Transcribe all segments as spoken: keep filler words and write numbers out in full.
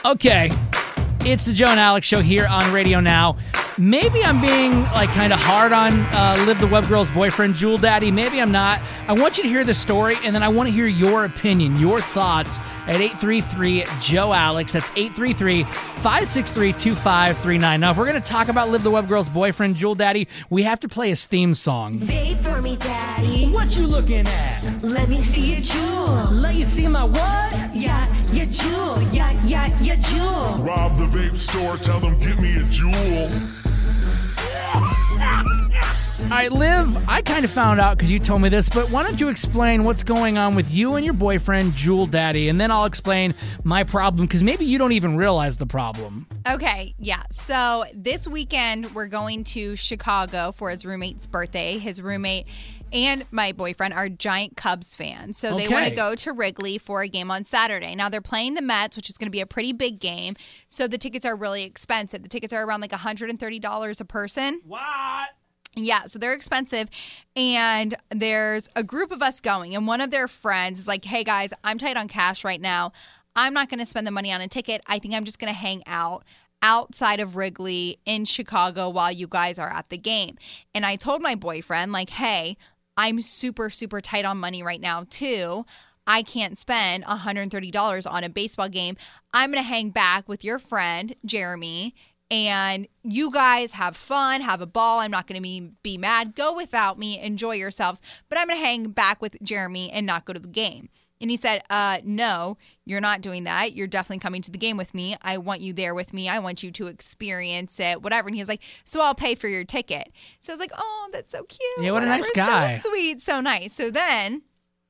Okay, it's the Joe and Alex Show here on Radio Now. Maybe I'm being like kind of hard on uh, Liv the Web Girl's boyfriend, Jewel Daddy. Maybe I'm not. I want you to hear the story, and then I want to hear your opinion, your thoughts at eight three three, Joe Alex. That's eight three three, five six three, two five three nine. Now, if we're going to talk about Liv the Web Girl's boyfriend, Jewel Daddy, we have to play his theme song. Vape for me, daddy. What you looking at? Let me see your jewel. Let you see my what? Yeah, your jewel. Yeah, yeah, your jewel. Rob the vape store, tell them get me a jewel. All right, Liv, I kind of found out because you told me this, but why don't you explain what's going on with you and your boyfriend, Jewel Daddy, and then I'll explain my problem because maybe you don't even realize the problem. Okay, yeah. So this weekend, we're going to Chicago for his roommate's birthday. His roommate and my boyfriend are giant Cubs fans. So they Okay. want to go to Wrigley for a game on Saturday. Now, they're playing the Mets, which is going to be a pretty big game. So the tickets are really expensive. The tickets are around like one hundred thirty dollars a person. What? Yeah, so they're expensive, and there's a group of us going, and one of their friends is like, hey, guys, I'm tight on cash right now. I'm not going to spend the money on a ticket. I think I'm just going to hang out outside of Wrigley in Chicago while you guys are at the game. And I told my boyfriend, like, hey, I'm super, super tight on money right now, too. I can't spend one hundred thirty dollars on a baseball game. I'm going to hang back with your friend, Jeremy, and you guys have fun, have a ball. I'm not going to be, be mad. Go without me. Enjoy yourselves. But I'm going to hang back with Jeremy and not go to the game. And he said, uh, no, you're not doing that. You're definitely coming to the game with me. I want you there with me. I want you to experience it, whatever. And he was like, so I'll pay for your ticket. So I was like, oh, that's so cute. Yeah, what a whatever. nice guy. So sweet, so nice. So then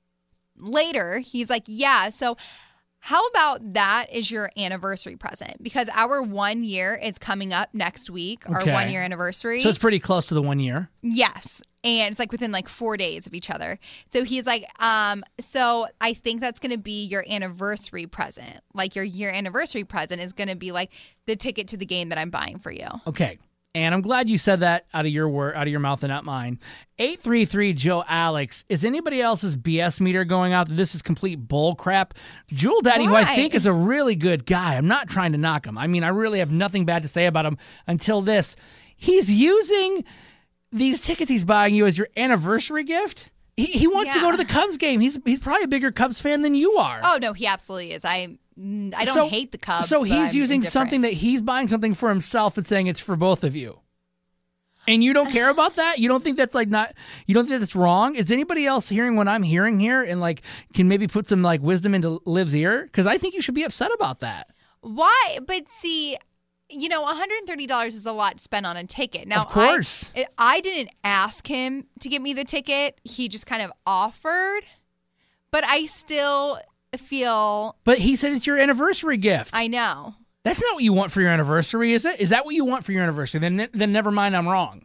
later, he's like, yeah, so how about that is your anniversary present? Because our one year is coming up next week, Okay. our one year anniversary. So it's pretty close to the one year. Yes. And it's like within like four days of each other. So he's like, um, so I think that's going to be your anniversary present. Like your year anniversary present is going to be like the ticket to the game that I'm buying for you. Okay. And I'm glad you said that out of your word, out of your mouth and not mine. eight three three, Joe Alex. Is anybody else's B S meter going out that this is complete bull crap? Jewel Daddy, who I Why? think is a really good guy. I'm not trying to knock him. I mean, I really have nothing bad to say about him until this. He's using these tickets he's buying you as your anniversary gift. He, he wants to Yeah. go to the Cubs game. He's he's probably a bigger Cubs fan than you are. Oh, no, he absolutely is. I I don't So- hate the Cubs. So but he's I'm using indifferent. something that he's buying something for himself and saying it's for both of you. And you don't care about that? You don't think that's like not, you don't think that's wrong? Is anybody else hearing what I'm hearing here and like can maybe put some like wisdom into Liv's ear? Because I think you should be upset about that. Why? But see, you know, one hundred thirty dollars is a lot to spend on a ticket. Now, Of course. I, I didn't ask him to get me the ticket. He just kind of offered. But I still feel, But he said it's your anniversary gift. I know. That's not what you want for your anniversary, is it? Is that what you want for your anniversary? Then then never mind, I'm wrong.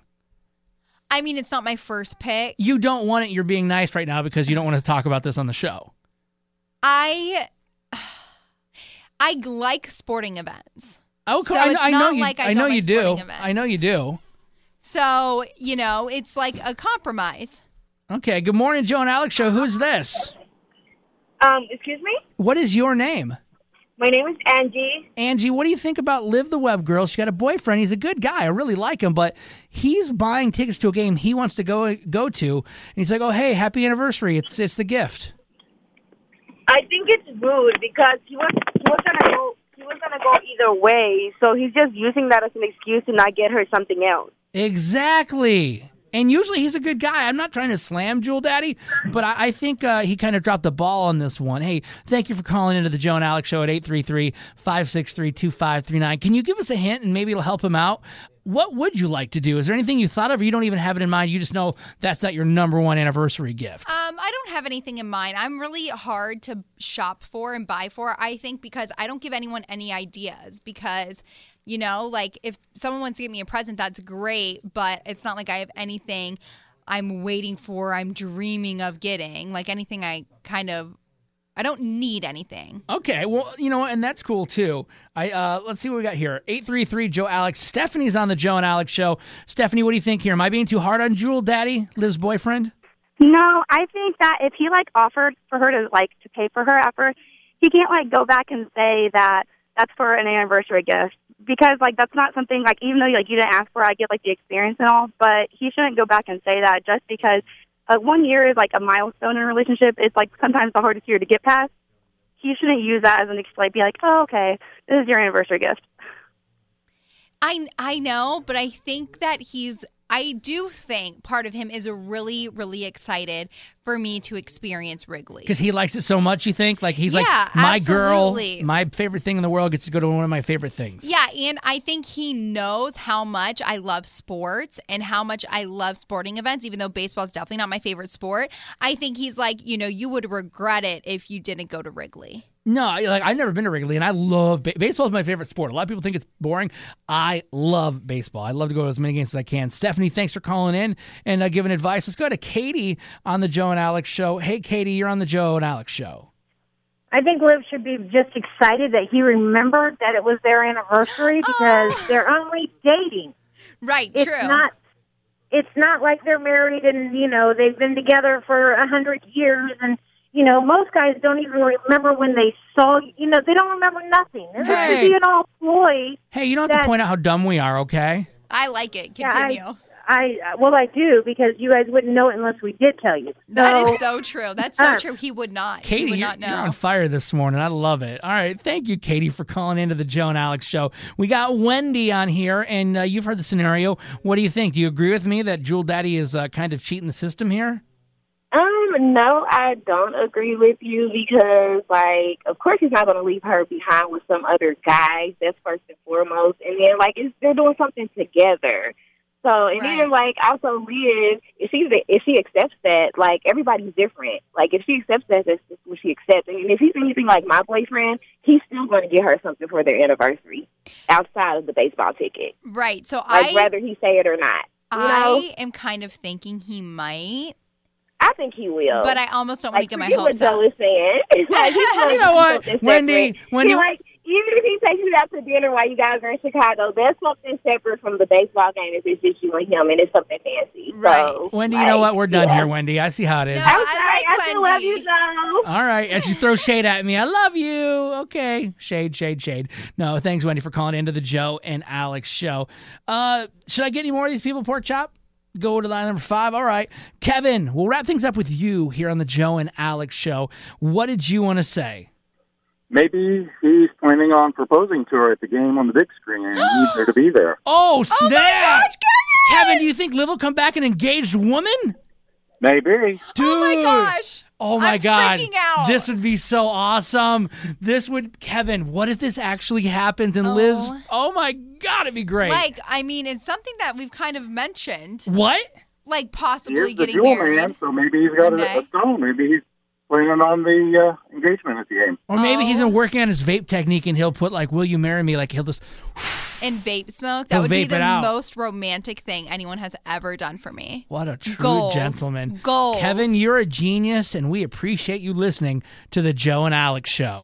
I mean, it's not my first pick. You don't want it. You're being nice right now because you don't want to talk about this on the show. I I like sporting events. Oh, So I, it's I know not you. like I I know don't you like do. sporting events. I know you do. So, you know, it's like a compromise. Okay. Good morning, Joe and Alex Show. Who's this? Um, excuse me? What is your name? My name is Angie. Angie, what do you think about Liv the Web Girl? She got a boyfriend. He's a good guy. I really like him, but he's buying tickets to a game he wants to go go to. And he's like, oh, hey, happy anniversary. It's it's the gift. I think it's rude because he was he was gonna go he was gonna go either way, so he's just using that as an excuse to not get her something else. Exactly. And usually he's a good guy. I'm not trying to slam Jewel Daddy, but I, I think uh, he kind of dropped the ball on this one. Hey, thank you for calling into the Joe and Alex Show at eight three three, five six three, two five three nine. Can you give us a hint and maybe it'll help him out? What would you like to do? Is there anything you thought of or you don't even have it in mind? You just know that's not your number one anniversary gift. Um, I don't have anything in mind. I'm really hard to shop for and buy for, I think, because I don't give anyone any ideas. Because, you know, like if someone wants to give me a present, that's great, but it's not like I have anything I'm waiting for, I'm dreaming of getting. Like anything I kind of, I don't need anything. Okay, well, you know, and that's cool too. I uh, let's see what we got here. eight three three, Joe Alex. Stephanie's on the Joe and Alex Show. Stephanie, what do you think here? Am I being too hard on Jewel Daddy, Liv's boyfriend? No, I think that if he like offered for her to like to pay for her at first, he can't like go back and say that that's for an anniversary gift. Because, like, that's not something, like, even though, like, you didn't ask for it, I get, like, the experience and all, but he shouldn't go back and say that just because uh, one year is, like, a milestone in a relationship. It's, like, sometimes the hardest year to get past. He shouldn't use that as an excuse, be like, oh, okay, this is your anniversary gift. I, I know, but I think that he's, I do think part of him is really, really excited for me to experience Wrigley. Because he likes it so much, you think? Like, he's Yeah, like, my absolutely. girl, my favorite thing in the world gets to go to one of my favorite things. Yeah, and I think he knows how much I love sports and how much I love sporting events, even though baseball is definitely not my favorite sport. I think he's like, you know, you would regret it if you didn't go to Wrigley. No, like I've never been to Wrigley, and I love ba- baseball. Is my favorite sport. A lot of people think it's boring. I love baseball. I love to go to as many games as I can. Stephanie, thanks for calling in and uh, giving advice. Let's go to Katie on the Joe and Alex show. Hey, Katie, you're on the Joe and Alex show. I think Liv should be just excited that he remembered that it was their anniversary because Oh. they're only dating. Right, It's true. not. It's not like they're married and you know they've been together for a hundred years and. You know, most guys don't even remember when they saw, you know, they don't remember nothing. They're Hey. just being all ploy. Hey, you don't have to That- point out how dumb we are, okay? I like it. Yeah, Continue. I, I, well, I do because you guys wouldn't know it unless we did tell you. That So- is so true. That's so Uh, true. He would not. he Katie, would you're, not you're know. on fire this morning. I love it. All right. Thank you, Katie, for calling into the Joe and Alex show. We got Wendy on here, and uh, you've heard the scenario. What do you think? Do you agree with me that Jewel Daddy is uh, kind of cheating the system here? Um, no, I don't agree with you because, like, of course he's not going to leave her behind with some other guy. That's first and foremost. And then, like, it's, they're doing something together. So, and Right. then, like, also Liv, if she, if she accepts that, like, everybody's different. Like, if she accepts that, that's just what she accepts. And if he's anything like my boyfriend, he's still going to get her something for their anniversary outside of the baseball ticket. Right. So Like, I, whether he say it or not. You know? I am kind of thinking he might, I think he will. but I almost don't want Like, to get my forget hopes what up. Joe is saying. Like, he's gonna You know do what, something Wendy, separate. Wendy- He, like, even if he takes you out to dinner while you guys are in Chicago, that's something separate from the baseball game if it's just you and him, and it's something fancy. Right. So, Wendy, you know like, what? We're done yeah. here, Wendy. I see how it is. No, I'm I sorry. like I still love Wendy. you, Joe. All right. As you throw shade at me, I love you. Okay. Shade, shade, shade. No, thanks, Wendy, for calling into the Joe and Alex show. Uh, should I get any more of these people, Pork Chop? Go to line number five. All right. Kevin, we'll wrap things up with you here on the Joe and Alex show. What did you want to say? Maybe he's planning on proposing to her at the game on the big screen and he needs her to be there. Oh, snap. gosh, Kevin! Kevin, do you think Liv will come back an engaged woman? Maybe. Dude. Oh my gosh. Oh my I'm God. freaking out. This would be so awesome. This would, Kevin, what if this actually happens and Oh. Liv's, oh my God, it'd be great. Like, I mean, it's something that we've kind of mentioned, What? like He possibly is the getting jewel married. man, so maybe he's got one a, day. a stone. Maybe he's planning on the uh, engagement at the game. Or maybe he's Oh. been working on his vape technique and he'll put like, will you marry me? Like he'll just, And vape smoke. That He'll would be vape the it out. most romantic thing anyone has ever done for me. what a true Goals. gentleman. Goals. Kevin, you're a genius and we appreciate you listening to the Joe and Alex show.